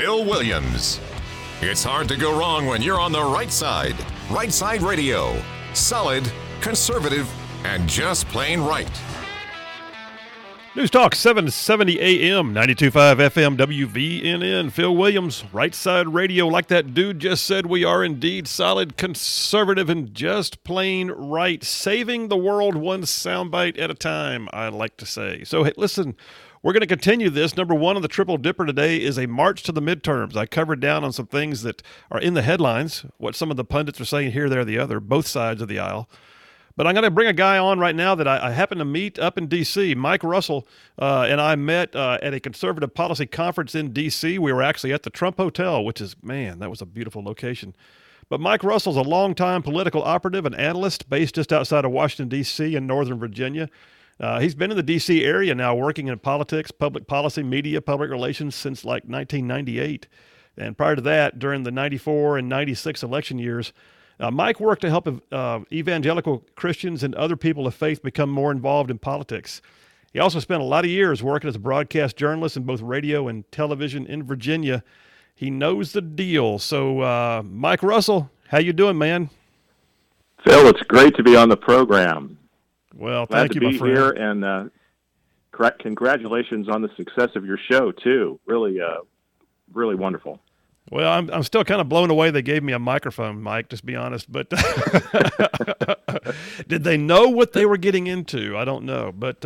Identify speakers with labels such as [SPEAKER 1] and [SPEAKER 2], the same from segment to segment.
[SPEAKER 1] Phil Williams. It's hard to go wrong when you're on the right side. Right Side Radio. Solid, conservative, and just plain right.
[SPEAKER 2] News Talk 770 AM, 92.5 FM, WVNN. Phil Williams, Right Side Radio. Like that dude just said, we are indeed solid, conservative, and just plain right. Saving the world one soundbite at a time, I like to say. So, hey, listen, we're going to continue this. Number one on the Triple Dipper today is a march to the midterms. I covered down on some things that are in the headlines, what some of the pundits are saying here, there, the other, both sides of the aisle. But I'm going to bring a guy on right now that I happen to meet up in D.C. Mike Russell and I met at a conservative policy conference in D.C. We were actually at the Trump Hotel, which is, man, that was a beautiful location. But Mike Russell's a longtime political operative and analyst based just outside of Washington, D.C. in Northern Virginia. He's been in the D.C. area now working in politics, public policy, media, public relations since like 1998. And prior to that, during the 94 and 96 election years, Mike worked to help evangelical Christians and other people of faith become more involved in politics. He also spent a lot of years working as a broadcast journalist in both radio and television in Virginia. He knows the deal. So, Mike Russell, how you doing, man?
[SPEAKER 3] Phil, it's great to be on the program.
[SPEAKER 2] Well,
[SPEAKER 3] Glad
[SPEAKER 2] thank you, my friend.
[SPEAKER 3] Glad to be here, and congratulations on the success of your show, too. Really, really wonderful.
[SPEAKER 2] Well, I'm still kind of blown away they gave me a microphone, Mike, just be honest. But did they know what they were getting into? I don't know. But,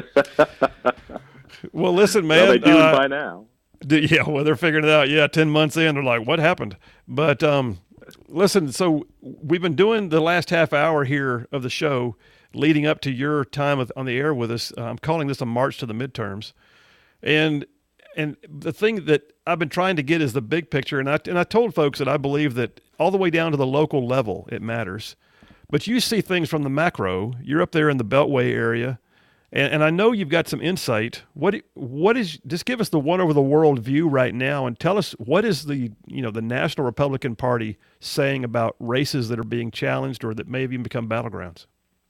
[SPEAKER 2] well, listen, man.
[SPEAKER 3] Well, they do by now.
[SPEAKER 2] Yeah, well, they're figuring it out. Yeah, 10 months in, they're like, what happened? But listen, so we've been doing the last half hour here of the show leading up to your time on the air with us. I'm calling this a march to the midterms. And the thing that I've been trying to get is the big picture. And I told folks that I believe that all the way down to the local level, it matters. But you see things from the macro. You're up there in the Beltway area. And I know you've got some insight. What is, just give us the one over the world view right now and tell us what is the National Republican Party saying about races that are being challenged or that may have even become battlegrounds?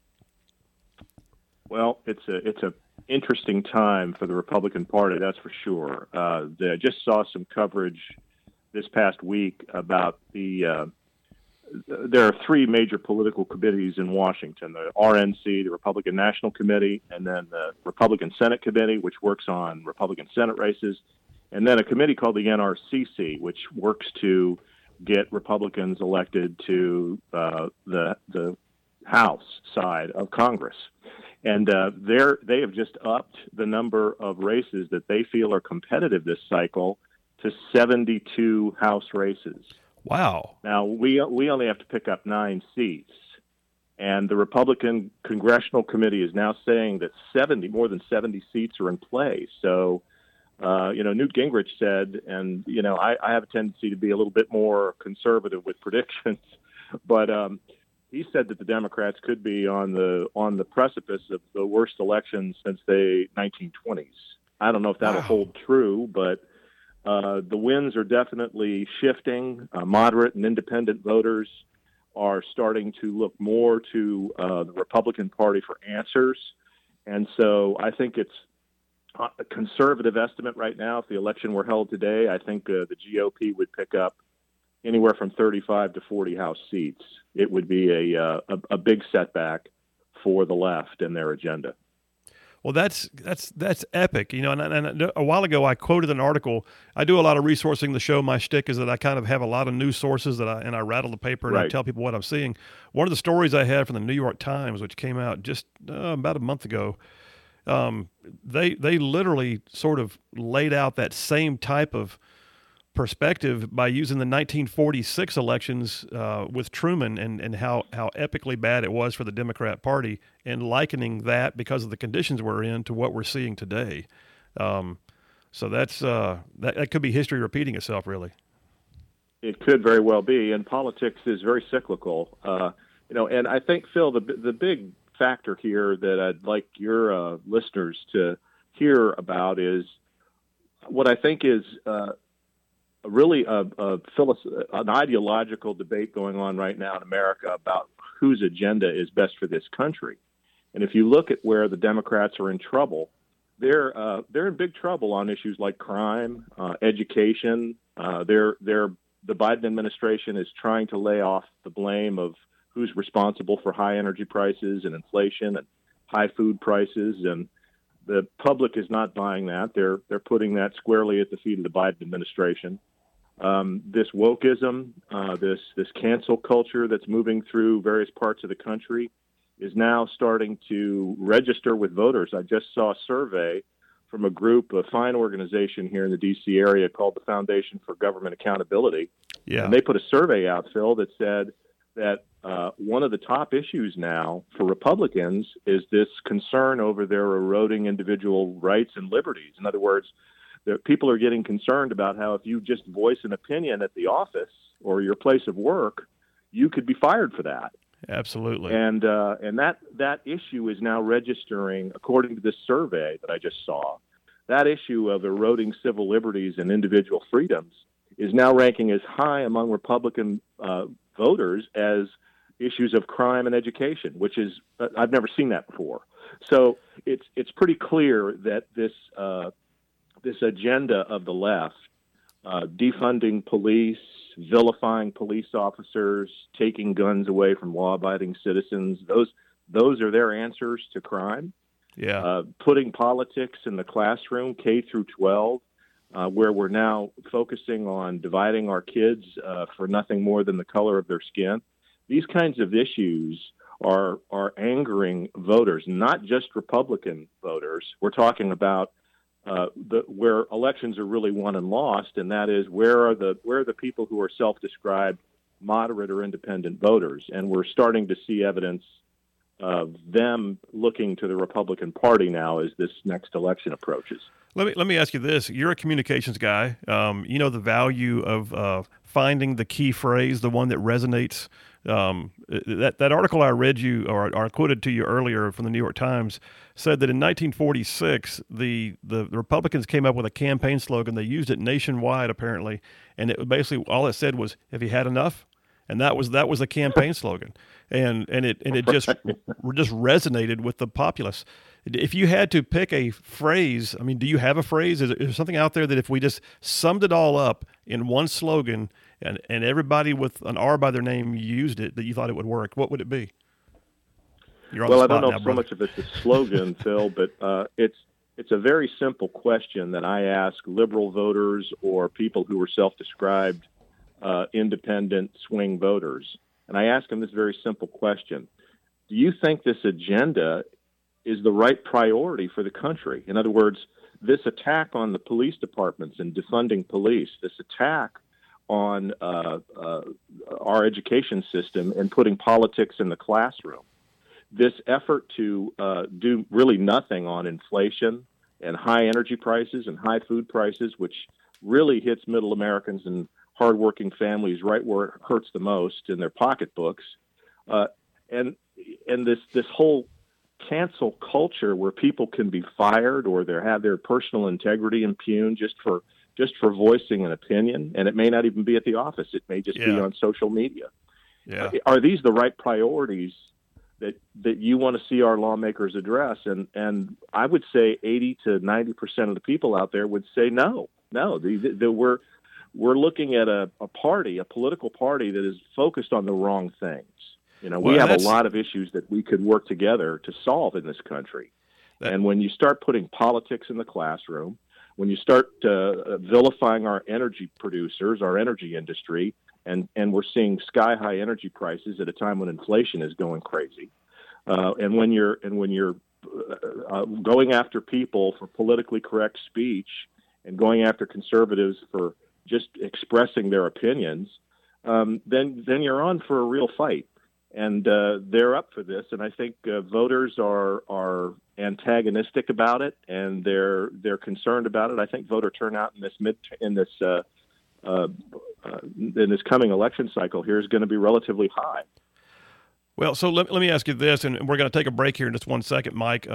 [SPEAKER 3] Well, it's a interesting time for the Republican Party, that's for sure. I just saw some coverage this past week about there are three major political committees in Washington: the RNC, the Republican National Committee, and then the Republican Senate Committee, which works on Republican Senate races, and then a committee called the NRCC, which works to get Republicans elected to the House side of Congress. And they have just upped the number of races that they feel are competitive this cycle to 72 House races.
[SPEAKER 2] Wow.
[SPEAKER 3] Now, we only have to pick up 9 seats. And the Republican Congressional Committee is now saying that more than 70 seats are in play. So, Newt Gingrich said, and, I have a tendency to be a little bit more conservative with predictions, but he said that the Democrats could be on the precipice of the worst election since the 1920s. I don't know if that'll hold true, but the winds are definitely shifting. Moderate and independent voters are starting to look more to the Republican Party for answers. And so I think it's a conservative estimate right now. If the election were held today, I think the GOP would pick up anywhere from 35 to 40 House seats. It would be a big setback for the left and their agenda.
[SPEAKER 2] Well, that's epic, And a while ago, I quoted an article. I do a lot of resourcing the show. My shtick is that I kind of have a lot of news sources I rattle the paper and I tell people what I'm seeing. One of the stories I had from the New York Times, which came out just about a month ago, they literally sort of laid out that same type of perspective by using the 1946 elections with Truman and how epically bad it was for the Democrat Party, and likening that because of the conditions we're in to what we're seeing today. So that's that could be history repeating itself, really.
[SPEAKER 3] It could very well be, and politics is very cyclical. And I think, Phil, the big factor here that I'd like your listeners to hear about is what I think is really an ideological debate going on right now in America about whose agenda is best for this country. And if you look at where the Democrats are in trouble, they're in big trouble on issues like crime, education. The Biden administration is trying to lay off the blame of who's responsible for high energy prices and inflation and high food prices, and the public is not buying that. They're putting that squarely at the feet of the Biden administration. This wokeism, this cancel culture that's moving through various parts of the country is now starting to register with voters. I just saw a survey from a fine organization here in the D.C. area called the Foundation for Government Accountability.
[SPEAKER 2] Yeah.
[SPEAKER 3] And they put a survey out, Phil, that said that one of the top issues now for Republicans is this concern over their eroding individual rights and liberties. In other words, people are getting concerned about how if you just voice an opinion at the office or your place of work, you could be fired for that.
[SPEAKER 2] Absolutely.
[SPEAKER 3] And that issue is now registering, according to this survey that I just saw, that issue of eroding civil liberties and individual freedoms is now ranking as high among Republican voters as issues of crime and education, which is I've never seen that before. So it's pretty clear that this agenda of the left, defunding police, vilifying police officers, taking guns away from law-abiding citizens, those are their answers to crime.
[SPEAKER 2] Yeah.
[SPEAKER 3] Putting politics in the classroom, K through 12, where we're now focusing on dividing our kids for nothing more than the color of their skin. These kinds of issues are angering voters, not just Republican voters. We're talking about where elections are really won and lost, and that is where are the people who are self-described moderate or independent voters, and we're starting to see evidence of them looking to the Republican Party now as this next election approaches.
[SPEAKER 2] Let me ask you this: you're a communications guy. You know the value of finding the key phrase, the one that resonates. That article I read you or quoted to you earlier from the New York Times said that in 1946 the Republicans came up with a campaign slogan. They used it nationwide apparently, and it basically all it said was "Have you had enough?" And that was a campaign slogan, and it just resonated with the populace. If you had to pick a phrase, I mean, do you have a phrase? Is there something out there that if we just summed it all up in one slogan and everybody with an R by their name used it, that you thought it would work, what would it be?
[SPEAKER 3] Well, I don't know if so much of it's a slogan, Phil, but it's a very simple question that I ask liberal voters or people who are self-described independent swing voters. And I ask them this very simple question. Do you think this agenda is the right priority for the country? In other words, this attack on the police departments and defunding police, this attack on our education system and putting politics in the classroom, this effort to do really nothing on inflation and high energy prices and high food prices, which really hits middle Americans and hardworking families right where it hurts the most in their pocketbooks, and this whole cancel culture where people can be fired or they have their personal integrity impugned just for voicing an opinion, and it may not even be at the office; it may just be on social media.
[SPEAKER 2] Yeah.
[SPEAKER 3] Are these the right priorities that you want to see our lawmakers address? And I would say 80 to 90% of the people out there would say no. We're looking at a political party that is focused on the wrong things. You know, we have a lot of issues that we could work together to solve in this country. And when you start putting politics in the classroom, when you start vilifying our energy producers, our energy industry, and we're seeing sky-high energy prices at a time when inflation is going crazy, and when you're going after people for politically correct speech and going after conservatives for just expressing their opinions, then you're on for a real fight. And they're up for this, and I think voters are antagonistic about it, and they're concerned about it. I think voter turnout in this coming election cycle here is going to be relatively high.
[SPEAKER 2] Well, so let me ask you this, and we're going to take a break here in just 1 second, Mike.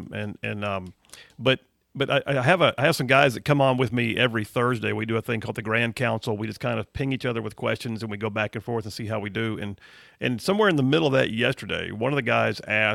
[SPEAKER 2] But I have some guys that come on with me every Thursday. We do a thing called the Grand Council. We just kind of ping each other with questions, and we go back and forth and see how we do. And somewhere in the middle of that yesterday, one of the guys asked,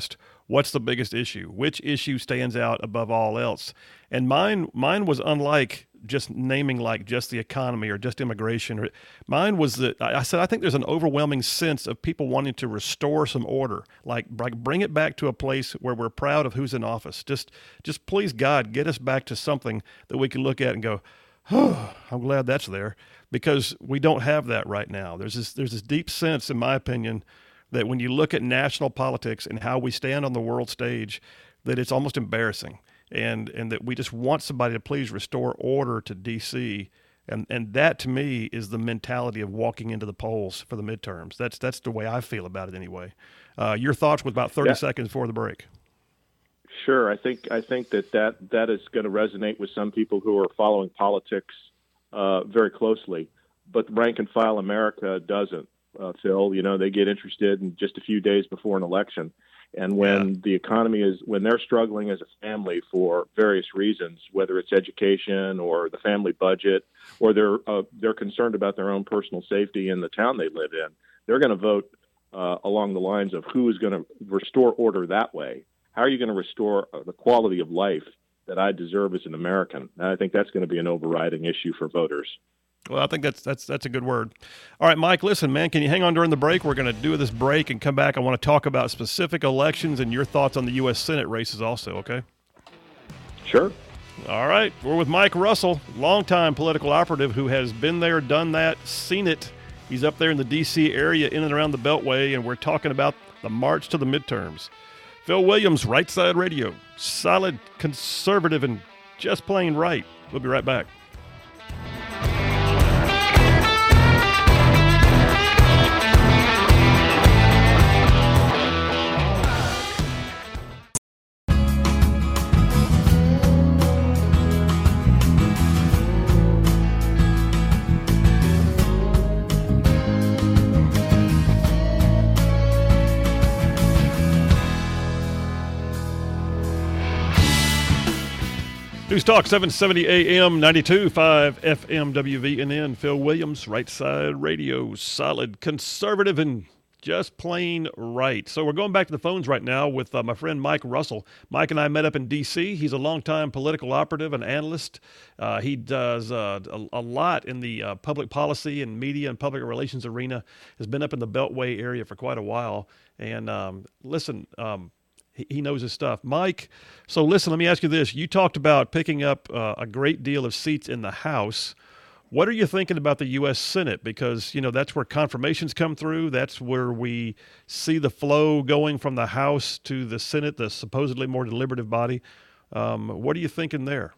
[SPEAKER 2] What's the biggest issue? Which issue stands out above all else? And mine was unlike just naming like just the economy or just immigration. Mine was that I said I think there's an overwhelming sense of people wanting to restore some order, like bring it back to a place where we're proud of who's in office. Just please God, get us back to something that we can look at and go, oh, I'm glad that's there, because we don't have that right now. There's this deep sense, in my opinion, that when you look at national politics and how we stand on the world stage, that it's almost embarrassing. And that we just want somebody to please restore order to D.C. And that, to me, is the mentality of walking into the polls for the midterms. That's the way I feel about it anyway. Your thoughts with about 30 seconds before the break.
[SPEAKER 3] Sure. I think that is going to resonate with some people who are following politics very closely. But rank and file America doesn't, Phil. You know, they get interested in just a few days before an election. And when the economy when they're struggling as a family for various reasons, whether it's education or the family budget, or they're concerned about their own personal safety in the town they live in, they're going to vote along the lines of who is going to restore order that way. How are you going to restore the quality of life that I deserve as an American? And I think that's going to be an overriding issue for voters.
[SPEAKER 2] Well, I think that's a good word. All right, Mike, listen, man, can you hang on during the break? We're going to do this break and come back. I want to talk about specific elections and your thoughts on the U.S. Senate races also, okay?
[SPEAKER 3] Sure.
[SPEAKER 2] All right, we're with Mike Russell, longtime political operative who has been there, done that, seen it. He's up there in the D.C. area, in and around the Beltway, and we're talking about the march to the midterms. Phil Williams, Right Side Radio, solid, conservative, and just plain right. We'll be right back. News Talk 770 AM, 92.5 FM WVNN. Phil Williams, Right Side Radio, solid, conservative, and just plain right. So we're going back to the phones right now with my friend Mike Russell. Mike and I met up in D.C. He's a longtime political operative and analyst. He does a lot in the public policy and media and public relations arena. Has been up in the Beltway area for quite a while. And listen, he knows his stuff. Mike, so listen, let me ask you this. You talked about picking up a great deal of seats in the House. What are you thinking about the U.S. Senate? Because, you know, that's where confirmations come through. That's where we see the flow going from the House to the Senate, the supposedly more deliberative body. What are you thinking there?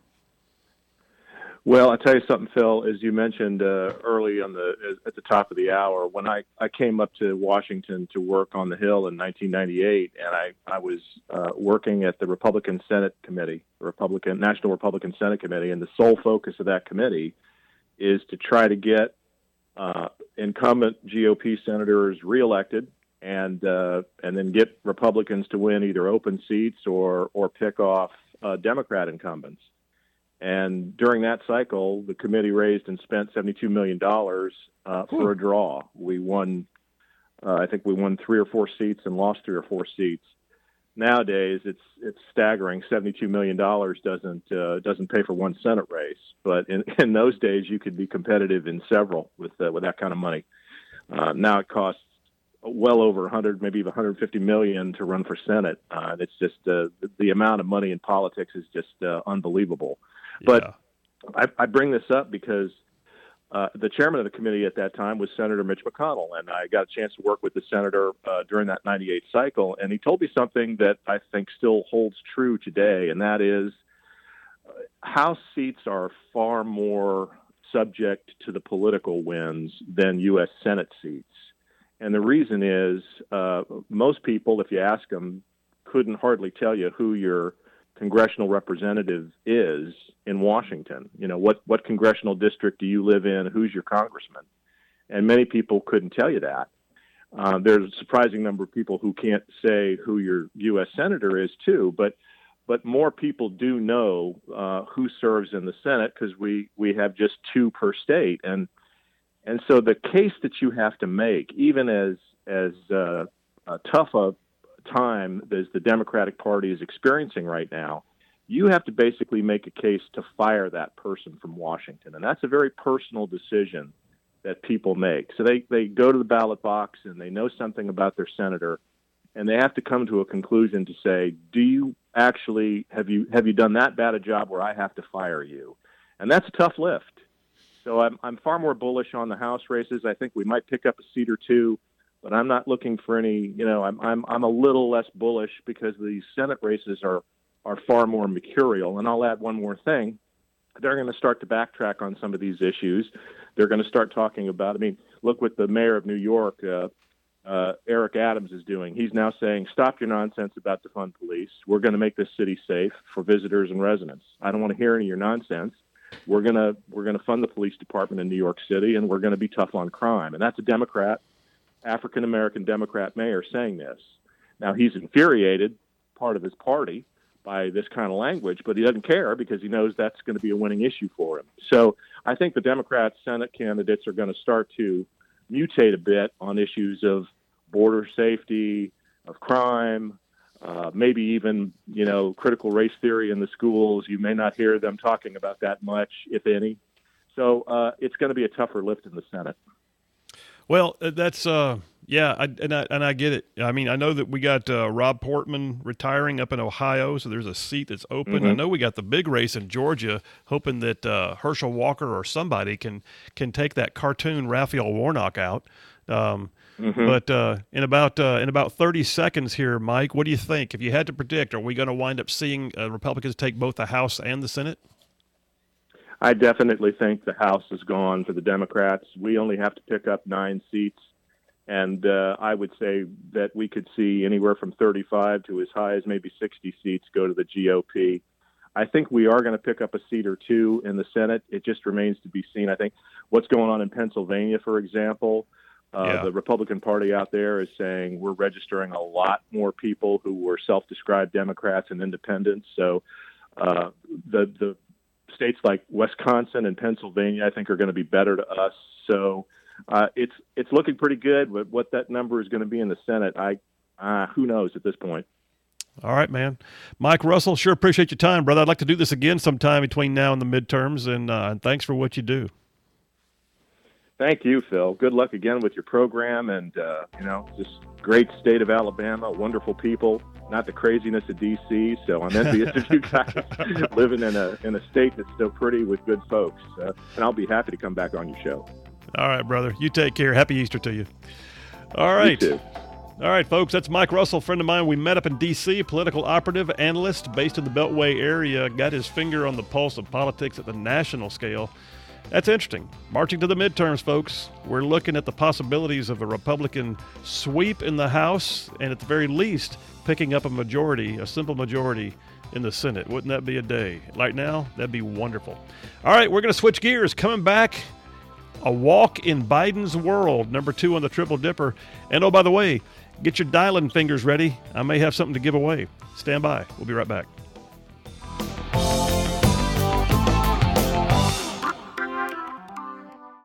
[SPEAKER 3] Well, I'll tell you something, Phil. As you mentioned early at the top of the hour, when I came up to Washington to work on the Hill in 1998, and I was working at the Republican Senate Committee, the National Republican Senate Committee, and the sole focus of that committee is to try to get incumbent GOP senators reelected, and then get Republicans to win either open seats or pick off Democrat incumbents. And during that cycle, the committee raised and spent $72 million for a draw. We won, I think we won 3 or 4 seats and lost 3 or 4 seats. Nowadays, it's staggering. $72 million doesn't pay for one Senate race. But in those days, you could be competitive in several with that kind of money. Now it costs well over 100, maybe even 150 million to run for Senate. It's just the amount of money in politics is just unbelievable. But I bring this up because the chairman of the committee at that time was Senator Mitch McConnell, and I got a chance to work with the senator during that 98 cycle, and he told me something that I think still holds true today, and that is House seats are far more subject to the political winds than U.S. Senate seats. And the reason is most people, if you ask them, couldn't hardly tell you who your congressional representative is in Washington. You know, what congressional district do you live in? Who's your congressman? And many people couldn't tell you that. There's a surprising number of people who can't say who your U.S. senator is too, but more people do know who serves in the Senate because we have just 2 per state. And so the case that you have to make, even as tough time as the Democratic Party is experiencing right now, you have to basically make a case to fire that person from Washington. And that's a very personal decision that people make. So they go to the ballot box and they know something about their senator, and they have to come to a conclusion to say, do you actually, have you done that bad a job where I have to fire you? And that's a tough lift. So I'm far more bullish on the House races. I think we might pick up a seat or two, but I'm not looking for any, I'm a little less bullish because the Senate races are far more mercurial. And I'll add one more thing. They're going to start to backtrack on some of these issues. They're going to start talking about, look what the mayor of New York, Eric Adams, is doing. He's now saying, stop your nonsense about defund police. We're going to make this city safe for visitors and residents. I don't want to hear any of your nonsense. We're going to fund the police department in New York City, and we're going to be tough on crime. And that's a Democrat, African-American Democrat mayor saying this. Now, he's infuriated, part of his party, by this kind of language, but he doesn't care because he knows that's going to be a winning issue for him. So I think the Democrat Senate candidates are going to start to mutate a bit on issues of border safety, of crime, maybe even, critical race theory in the schools. You may not hear them talking about that much, if any. So it's going to be a tougher lift in the Senate.
[SPEAKER 2] Well, that's I get it. I know that we got Rob Portman retiring up in Ohio, so there's a seat that's open. Mm-hmm. I know we got the big race in Georgia, hoping that Herschel Walker or somebody can take that cartoon Raphael Warnock out. Mm-hmm. But in about 30 seconds here, Mike, what do you think? If you had to predict, are we going to wind up seeing Republicans take both the House and the Senate?
[SPEAKER 3] I definitely think the House is gone for the Democrats. We only have to pick up 9 seats, and I would say that we could see anywhere from 35 to as high as maybe 60 seats go to the GOP. I think we are going to pick up a seat or two in the Senate. It just remains to be seen. I think what's going on in Pennsylvania, for example, the Republican Party out there is saying we're registering a lot more people who were self-described Democrats and independents. So the states like Wisconsin and Pennsylvania, I think, are going to be better to us. So it's looking pretty good. But what that number is going to be in the Senate, who knows at this point.
[SPEAKER 2] All right, man. Mike Russell, sure appreciate your time, brother. I'd like to do this again sometime between now and the midterms, and thanks for what you do.
[SPEAKER 3] Thank you, Phil. Good luck again with your program, and just great state of Alabama, wonderful people, not the craziness of D.C. So I'm envious of you guys living in a state that's so pretty with good folks. And I'll be happy to come back on your show.
[SPEAKER 2] All right, brother. You take care. Happy Easter to you. All right.
[SPEAKER 3] You too.
[SPEAKER 2] All right, folks, that's Mike Russell, friend of mine. We met up in D.C., political operative, analyst based in the Beltway area, got his finger on the pulse of politics at the national scale. That's interesting. Marching to the midterms, folks. We're looking at the possibilities of a Republican sweep in the House and at the very least picking up a simple majority in the Senate. Wouldn't that be a day? Right now, that'd be wonderful. All right, we're going to switch gears. Coming back, a walk in Biden's world, number 2 on the Triple Dipper. And oh, by the way, get your dialing fingers ready. I may have something to give away. Stand by. We'll be right back.